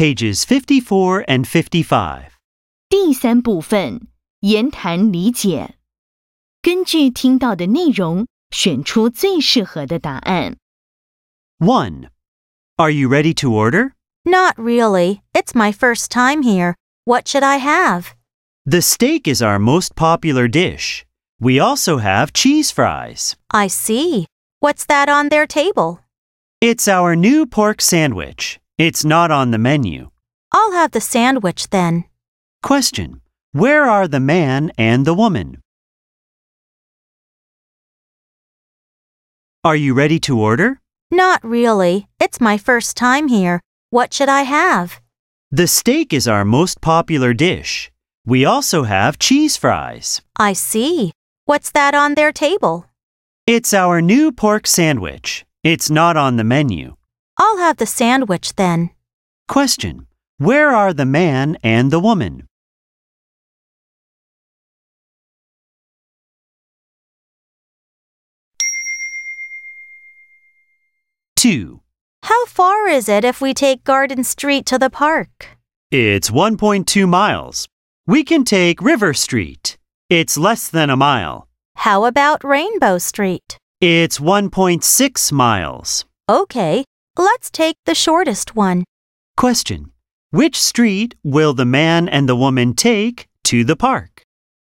pages 54 and 55. 第三部分，言谈理解。根据听到的内容，选出最适合的答案。 1. Are you ready to order? Not really. It's my first time here. What should I have? The steak is our most popular dish. We also have cheese fries. I see. What's that on their table? It's our new pork sandwich. It's not on the menu. I'll have the sandwich then. Question. Where are the man and the woman? Are you ready to order? Not really. It's my first time here. What should I have? The steak is our most popular dish. We also have cheese fries. I see. What's that on their table? It's our new pork sandwich. It's not on the menu. I'll have the sandwich then. Question. Where are the man and the woman? Two. How far is it if we take Garden Street to the park? It's 1.2 miles. We can take River Street. It's less than a mile. How about Rainbow Street? It's 1.6 miles. Okay, let's take the shortest one. Question. Which street will the man and the woman take to the park?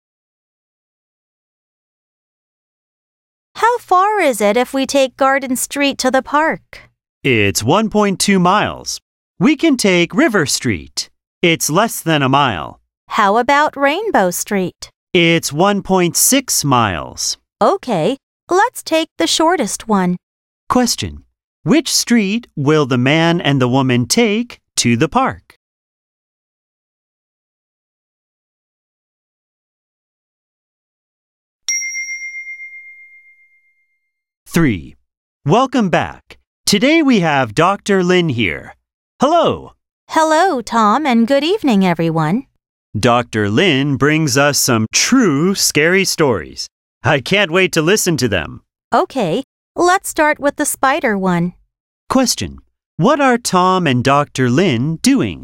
How far is it if we take Garden Street to the park? It's 1.2 miles. We can take River Street. It's less than a mile. How about Rainbow Street? It's 1.6 miles. Okay, let's take the shortest one. Question. Which street will the man and the woman take to the park? Three. Welcome back. Today we have Dr. Lin here. Hello. Hello, Tom, and good evening, everyone. Dr. Lin brings us some true scary stories. I can't wait to listen to them. Okay, let's start with the spider one. Question. What are Tom and Dr. Lin doing?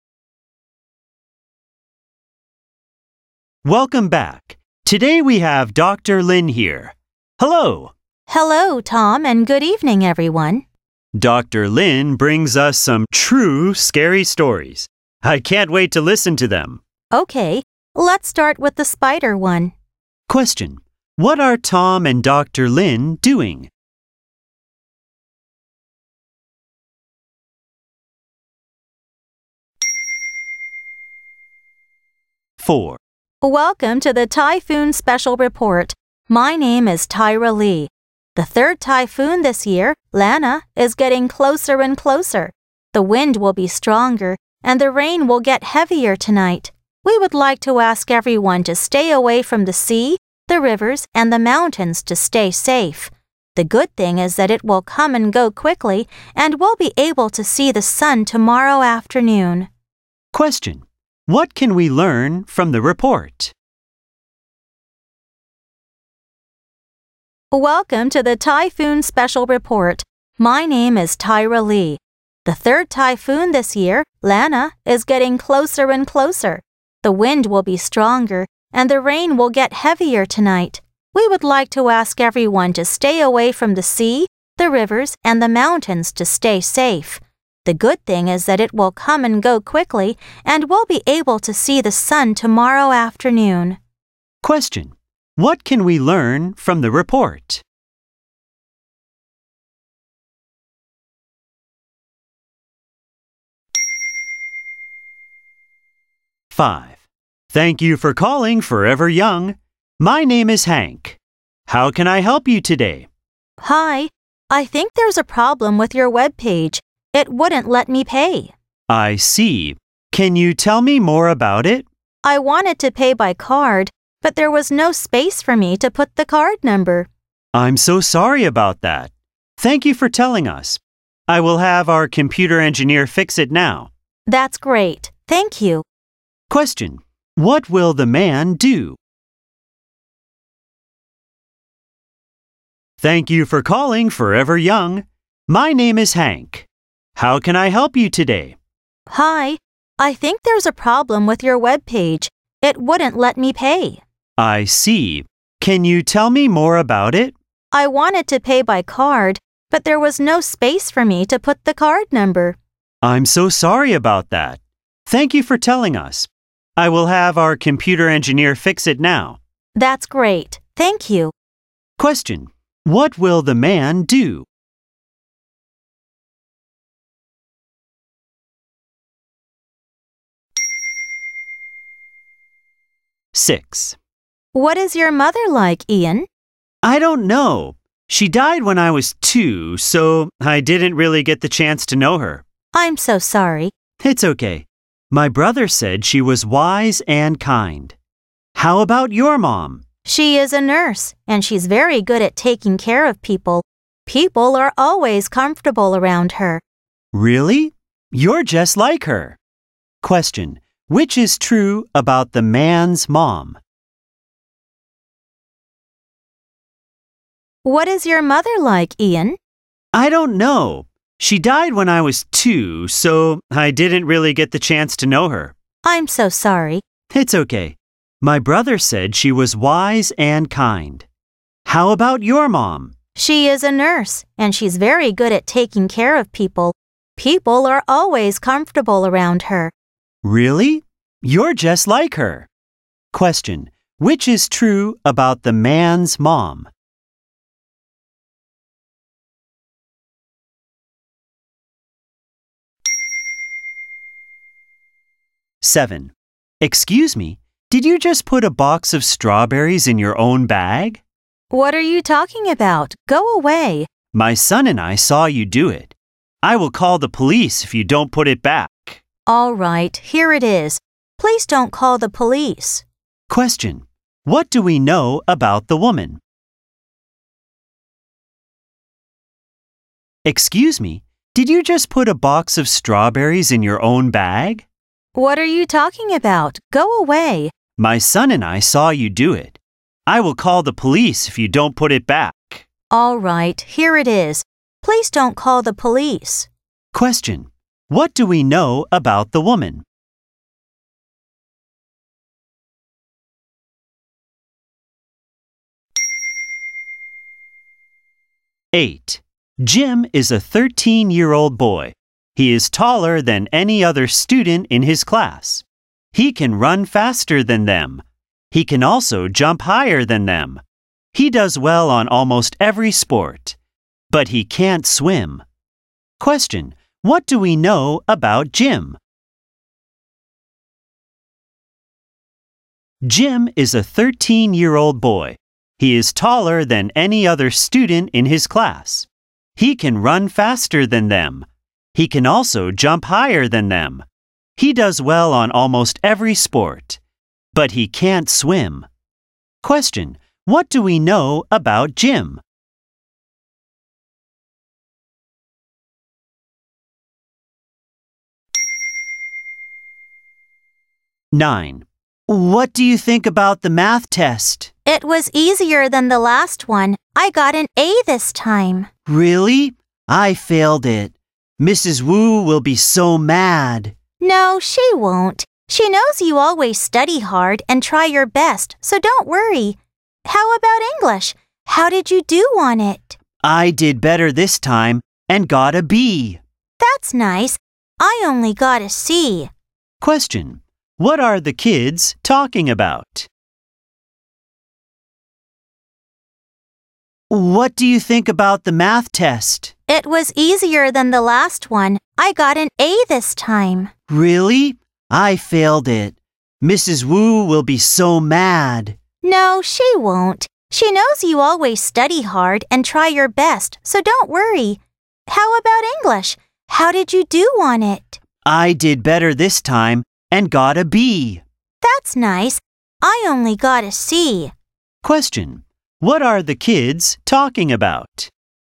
Welcome back. Today we have Dr. Lin here. Hello. Hello, Tom, and good evening, everyone. Dr. Lin brings us some true scary stories. I can't wait to listen to them. Okay, let's start with the spider one. Question. What are Tom and Dr. Lin doing? Four. Welcome to the Typhoon Special Report. My name is Tyra Lee. The third typhoon this year, Lana, is getting closer and closer. The wind will be stronger, and the rain will get heavier tonight. We would like to ask everyone to stay away from the sea, the rivers, and the mountains to stay safe. The good thing is that it will come and go quickly, and we'll be able to see the sun tomorrow afternoon. Question. What can we learn from the report? Welcome to the Typhoon Special Report. My name is Tyra Lee. The third typhoon this year, Lana, is getting closer and closer. The wind will be stronger, and the rain will get heavier tonight. We would like to ask everyone to stay away from the sea, the rivers, and the mountains to stay safe. The good thing is that it will come and go quickly, and we'll be able to see the sun tomorrow afternoon. Question. What can we learn from the report? Five. Thank you for calling Forever Young. My name is Hank. How can I help you today? Hi, I think there's a problem with your web page. It wouldn't let me pay. I see. Can you tell me more about it? I wanted to pay by card, but there was no space for me to put the card number. I'm so sorry about that. Thank you for telling us. I will have our computer engineer fix it now. That's great. Thank you. Question. What will the man do? Thank you for calling Forever Young. My name is Hank. How can I help you today? Hi, I think there's a problem with your web page. It wouldn't let me pay. I see. Can you tell me more about it? I wanted to pay by card, but there was no space for me to put the card number. I'm so sorry about that. Thank you for telling us. I will have our computer engineer fix it now. That's great. Thank you. Question. What will the man do? Six. What is your mother like, Ian? I don't know. She died when I was 2, so I didn't really get the chance to know her. I'm so sorry. It's okay. My brother said she was wise and kind. How about your mom? She is a nurse, and she's very good at taking care of people. People are always comfortable around her. Really? You're just like her. Question. Which is true about the man's mom? What is your mother like, Ian? I don't know. She died when I was 2, so I didn't really get the chance to know her. I'm so sorry. It's okay. My brother said she was wise and kind. How about your mom? She is a nurse, and she's very good at taking care of people. People are always comfortable around her. Really? You're just like her. Question. Which is true about the man's mom? Seven. Excuse me, did you just put a box of strawberries in your own bag? What are you talking about? Go away. My son and I saw you do it. I will call the police if you don't put it back. All right, here it is. Please don't call the police. Question. What do we know about the woman? Excuse me, did you just put a box of strawberries in your own bag? What are you talking about? Go away. My son and I saw you do it. I will call the police if you don't put it back. All right, here it is. Please don't call the police. Question. What do we know about the woman? Eight. Jim is a 13-year-old boy. He is taller than any other student in his class. He can run faster than them. He can also jump higher than them. He does well on almost every sport, but he can't swim. Question. What do we know about Jim? Jim is a 13-year-old boy. He is taller than any other student in his class. He can run faster than them. He can also jump higher than them. He does well on almost every sport, but he can't swim. Question. What do we know about Jim? Nine. What do you think about the math test? It was easier than the last one. I got an A this time. Really? I failed it. Mrs. Wu will be so mad. No, she won't. She knows you always study hard and try your best, so don't worry. How about English? How did you do on it? I did better this time and got a B. That's nice. I only got a C. Question. What are the kids talking about? What do you think about the math test? It was easier than the last one. I got an A this time. Really? I failed it. Mrs. Wu will be so mad. No, she won't. She knows you always study hard and try your best, so don't worry. How about English? How did you do on it? I did better this time and got a B. That's nice. I only got a C. Question. What are the kids talking about?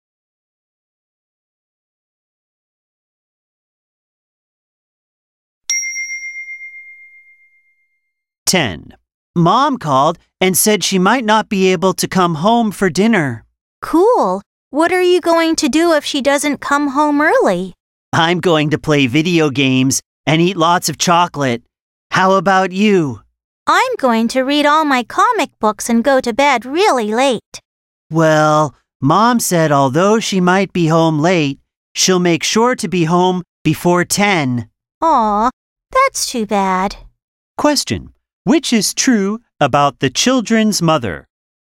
Ten. Mom called and said she might not be able to come home for dinner. Cool. What are you going to do if she doesn't come home early? I'm going to play video games and eat lots of chocolate. How about you? I'm going to read all my comic books and go to bed really late. Well, Mom said although she might be home late, she'll make sure to be home before 10. Aw, that's too bad. Question: which is true about the children's mother?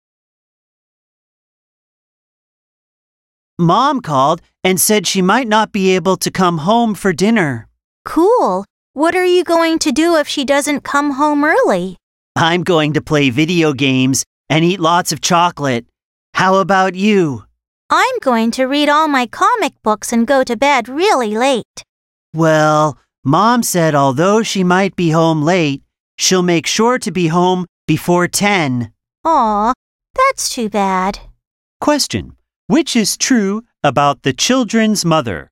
Mom called and said she might not be able to come home for dinner. Cool. What are you going to do if she doesn't come home early? I'm going to play video games and eat lots of chocolate. How about you? I'm going to read all my comic books and go to bed really late. Well, Mom said although she might be home late, she'll make sure to be home before 10. Aw, that's too bad. Question: which is true about the children's mother?